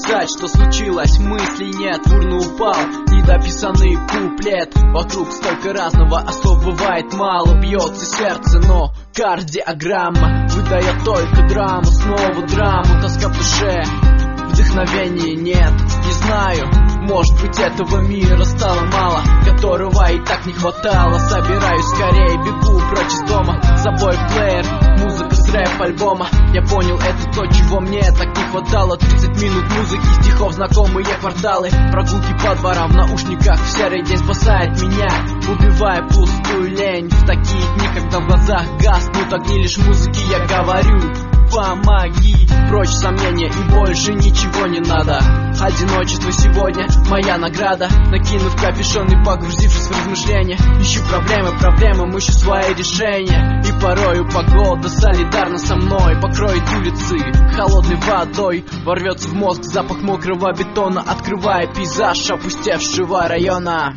написать, что случилось, мыслей нет, урну упал, недописанный куплет. Вокруг столько разного, а слов бывает мало. Бьется сердце, но кардиограмма выдает только драму, снова драму. Тоска в душе, вдохновения нет. Не знаю, может быть этого мира стало мало, которого и так не хватало. Собираюсь скорее, бегу прочь из дома, с собой плеер, музыка с рэп-альбома. Я понял, это то, чего мне так не хватало. 30 минут музыки, стихов, знакомые кварталы, прогулки по дворам в наушниках. В серый день спасает меня, убивая пустую лень. В такие дни, когда в глазах гаснут огни лишь музыки, я говорю: помоги, прочь сомнения и больше ничего не надо. Одиночество сегодня моя награда. Накинув капюшон и погрузившись в размышления, ищу проблемам ищу свои решения. И порою погода солидарна со мной, покроет улицы холодной водой. Ворвется в мозг запах мокрого бетона, открывая пейзаж опустевшего района.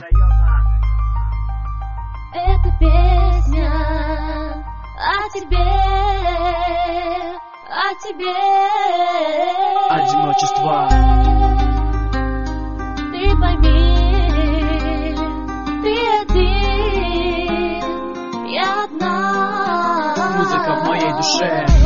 Это песня о тебе, о тебе. Одиночество. Ты пойми, ты один, я одна. Музыка в моей душе.